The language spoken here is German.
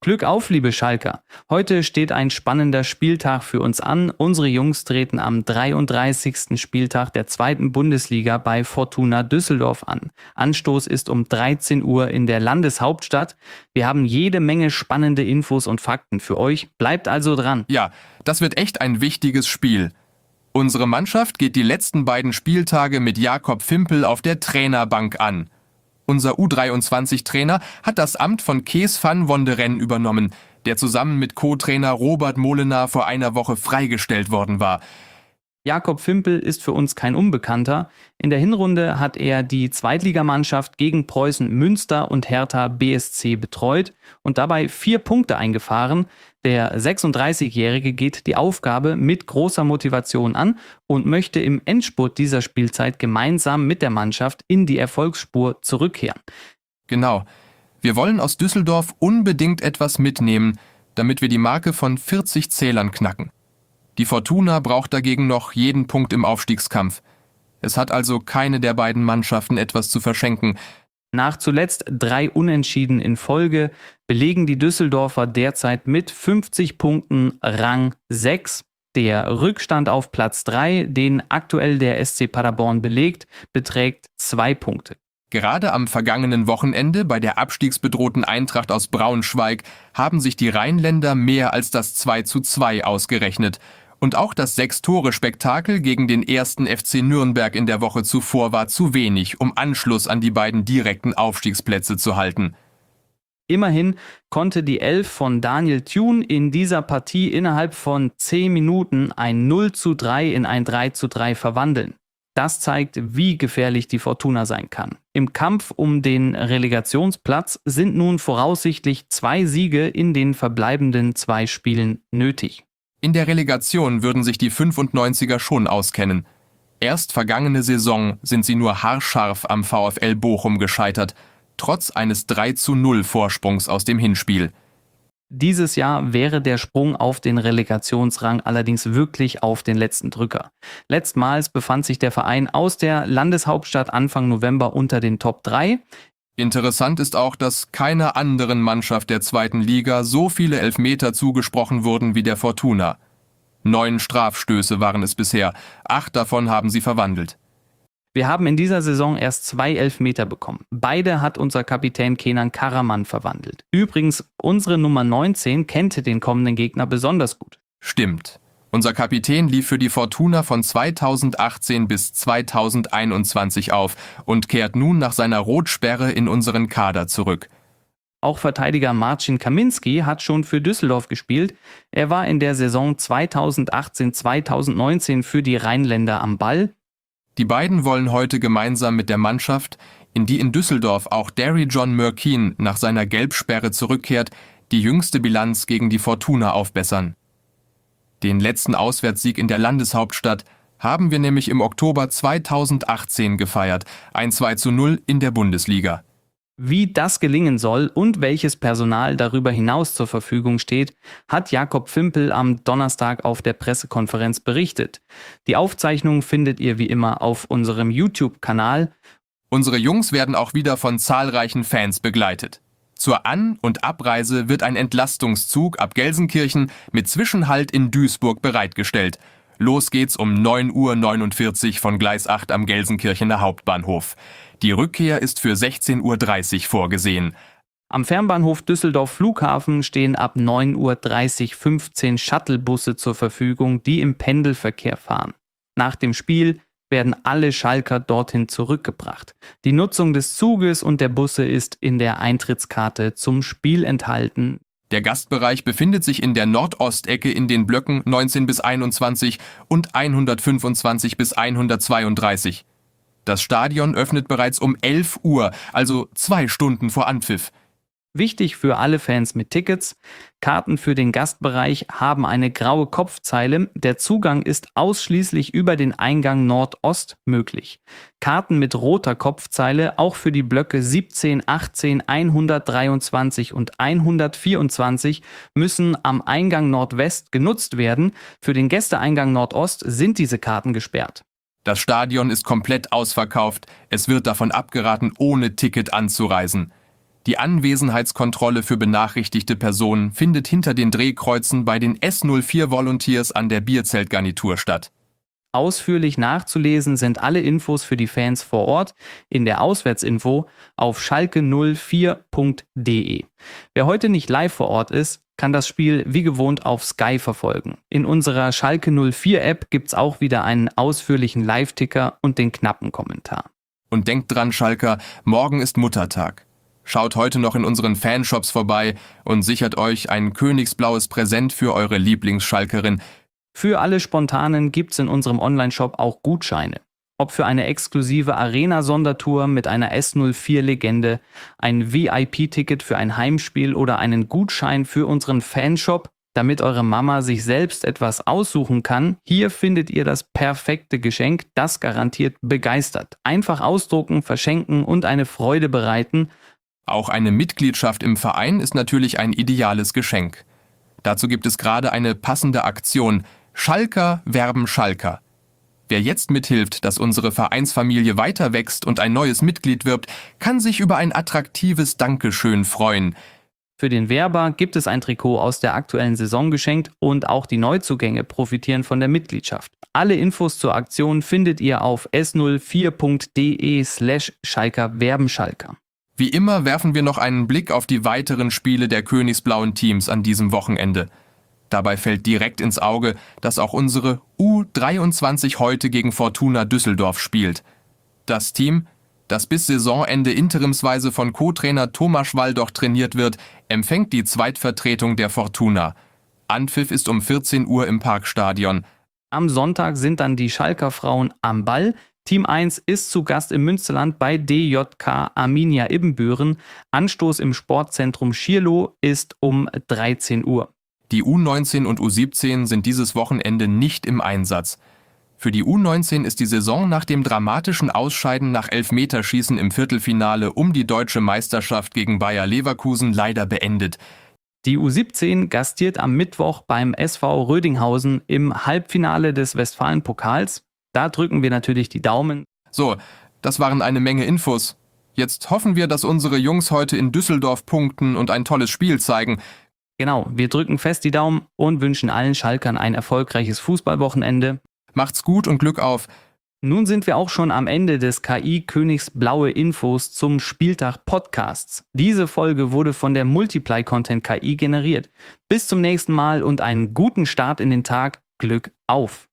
Glück auf, liebe Schalker. Heute steht ein spannender Spieltag für uns an. Unsere Jungs treten am 33. Spieltag der 2. Bundesliga bei Fortuna Düsseldorf an. Anstoß ist um 13 Uhr in der Landeshauptstadt. Wir haben jede Menge spannende Infos und Fakten für euch. Bleibt also dran. Ja, das wird echt ein wichtiges Spiel. Unsere Mannschaft geht die letzten beiden Spieltage mit Jakob Fimpel auf der Trainerbank an. Unser U23-Trainer hat das Amt von Kees van Wonderen übernommen, der zusammen mit Co-Trainer Robert Molenaar vor einer Woche freigestellt worden war. Jakob Fimpel ist für uns kein Unbekannter. In der Hinrunde hat er die Zweitligamannschaft gegen Preußen Münster und Hertha BSC betreut und dabei 4 Punkte eingefahren. Der 36-Jährige geht die Aufgabe mit großer Motivation an und möchte im Endspurt dieser Spielzeit gemeinsam mit der Mannschaft in die Erfolgsspur zurückkehren. Genau. Wir wollen aus Düsseldorf unbedingt etwas mitnehmen, damit wir die Marke von 40 Zählern knacken. Die Fortuna braucht dagegen noch jeden Punkt im Aufstiegskampf. Es hat also keine der beiden Mannschaften etwas zu verschenken. Nach zuletzt 3 Unentschieden in Folge belegen die Düsseldorfer derzeit mit 50 Punkten Rang 6. Der Rückstand auf Platz 3, den aktuell der SC Paderborn belegt, beträgt 2 Punkte. Gerade am vergangenen Wochenende bei der abstiegsbedrohten Eintracht aus Braunschweig haben sich die Rheinländer mehr als das 2:2 ausgerechnet. Und auch das 6-Tore-Spektakel gegen den 1. FC Nürnberg in der Woche zuvor war zu wenig, um Anschluss an die beiden direkten Aufstiegsplätze zu halten. Immerhin konnte die Elf von Daniel Thune in dieser Partie innerhalb von 10 Minuten ein 0:3 in ein 3:3 verwandeln. Das zeigt, wie gefährlich die Fortuna sein kann. Im Kampf um den Relegationsplatz sind nun voraussichtlich 2 Siege in den verbleibenden 2 Spielen nötig. In der Relegation würden sich die 95er schon auskennen. Erst vergangene Saison sind sie nur haarscharf am VfL Bochum gescheitert, trotz eines 3:0 Vorsprungs aus dem Hinspiel. Dieses Jahr wäre der Sprung auf den Relegationsrang allerdings wirklich auf den letzten Drücker. Letztmals befand sich der Verein aus der Landeshauptstadt Anfang November unter den Top 3. Interessant ist auch, dass keiner anderen Mannschaft der 2. Liga so viele Elfmeter zugesprochen wurden wie der Fortuna. 9 Strafstöße waren es bisher, 8 davon haben sie verwandelt. Wir haben in dieser Saison erst 2 Elfmeter bekommen. Beide hat unser Kapitän Kenan Karaman verwandelt. Übrigens, unsere Nummer 19 kennt den kommenden Gegner besonders gut. Stimmt. Unser Kapitän lief für die Fortuna von 2018 bis 2021 auf und kehrt nun nach seiner Rotsperre in unseren Kader zurück. Auch Verteidiger Marcin Kaminski hat schon für Düsseldorf gespielt. Er war in der Saison 2018-2019 für die Rheinländer am Ball. Die beiden wollen heute gemeinsam mit der Mannschaft, in die in Düsseldorf auch Derry John Murkin nach seiner Gelbsperre zurückkehrt, die jüngste Bilanz gegen die Fortuna aufbessern. Den letzten Auswärtssieg in der Landeshauptstadt haben wir nämlich im Oktober 2018 gefeiert, ein 2:0 in der Bundesliga. Wie das gelingen soll und welches Personal darüber hinaus zur Verfügung steht, hat Jakob Fimpel am Donnerstag auf der Pressekonferenz berichtet. Die Aufzeichnung findet ihr wie immer auf unserem YouTube-Kanal. Unsere Jungs werden auch wieder von zahlreichen Fans begleitet. Zur An- und Abreise wird ein Entlastungszug ab Gelsenkirchen mit Zwischenhalt in Duisburg bereitgestellt. Los geht's um 9:49 Uhr von Gleis 8 am Gelsenkirchener Hauptbahnhof. Die Rückkehr ist für 16:30 Uhr vorgesehen. Am Fernbahnhof Düsseldorf Flughafen stehen ab 9:30 Uhr 15 Shuttlebusse zur Verfügung, die im Pendelverkehr fahren. Nach dem Spiel werden alle Schalker dorthin zurückgebracht. Die Nutzung des Zuges und der Busse ist in der Eintrittskarte zum Spiel enthalten. Der Gastbereich befindet sich in der Nordostecke in den Blöcken 19 bis 21 und 125 bis 132. Das Stadion öffnet bereits um 11 Uhr, also 2 Stunden vor Anpfiff. Wichtig für alle Fans mit Tickets: Karten für den Gastbereich haben eine graue Kopfzeile. Der Zugang ist ausschließlich über den Eingang Nordost möglich. Karten mit roter Kopfzeile auch für die Blöcke 17, 18, 123 und 124 müssen am Eingang Nordwest genutzt werden. Für den Gästeeingang Nordost sind diese Karten gesperrt. Das Stadion ist komplett ausverkauft. Es wird davon abgeraten, ohne Ticket anzureisen. Die Anwesenheitskontrolle für benachrichtigte Personen findet hinter den Drehkreuzen bei den S04 Volunteers an der Bierzeltgarnitur statt. Ausführlich nachzulesen sind alle Infos für die Fans vor Ort in der Auswärtsinfo auf schalke04.de. Wer heute nicht live vor Ort ist, kann das Spiel wie gewohnt auf Sky verfolgen. In unserer Schalke 04 App gibt's auch wieder einen ausführlichen Live-Ticker und den knappen Kommentar. Und denkt dran, Schalker, morgen ist Muttertag. Schaut heute noch in unseren Fanshops vorbei und sichert euch ein königsblaues Präsent für eure Lieblingsschalkerin. Für alle Spontanen gibt's in unserem Onlineshop auch Gutscheine. Ob für eine exklusive Arena-Sondertour mit einer S04-Legende, ein VIP-Ticket für ein Heimspiel oder einen Gutschein für unseren Fanshop, damit eure Mama sich selbst etwas aussuchen kann, hier findet ihr das perfekte Geschenk, das garantiert begeistert. Einfach ausdrucken, verschenken und eine Freude bereiten. Auch eine Mitgliedschaft im Verein ist natürlich ein ideales Geschenk. Dazu gibt es gerade eine passende Aktion: Schalker werben Schalker. Wer jetzt mithilft, dass unsere Vereinsfamilie weiter wächst und ein neues Mitglied wirbt, kann sich über ein attraktives Dankeschön freuen. Für den Werber gibt es ein Trikot aus der aktuellen Saison geschenkt und auch die Neuzugänge profitieren von der Mitgliedschaft. Alle Infos zur Aktion findet ihr auf s04.de/schalkerwerbenschalker. Wie immer werfen wir noch einen Blick auf die weiteren Spiele der königsblauen Teams an diesem Wochenende. Dabei fällt direkt ins Auge, dass auch unsere U23 heute gegen Fortuna Düsseldorf spielt. Das Team, das bis Saisonende interimsweise von Co-Trainer Thomas Waldoch trainiert wird, empfängt die Zweitvertretung der Fortuna. Anpfiff ist um 14 Uhr im Parkstadion. Am Sonntag sind dann die Schalker Frauen am Ball. Team 1 ist zu Gast im Münsterland bei DJK Arminia Ibbenbüren. Anstoß im Sportzentrum Schierloh ist um 13 Uhr. Die U19 und U17 sind dieses Wochenende nicht im Einsatz. Für die U19 ist die Saison nach dem dramatischen Ausscheiden nach Elfmeterschießen im Viertelfinale um die deutsche Meisterschaft gegen Bayer Leverkusen leider beendet. Die U17 gastiert am Mittwoch beim SV Rödinghausen im Halbfinale des Westfalen-Pokals. Da drücken wir natürlich die Daumen. So, das waren eine Menge Infos. Jetzt hoffen wir, dass unsere Jungs heute in Düsseldorf punkten und ein tolles Spiel zeigen. Genau, wir drücken fest die Daumen und wünschen allen Schalkern ein erfolgreiches Fußballwochenende. Macht's gut und Glück auf. Nun sind wir auch schon am Ende des KI-Königs Blaue Infos zum Spieltag Podcasts. Diese Folge wurde von der Multiply Content KI generiert. Bis zum nächsten Mal und einen guten Start in den Tag. Glück auf!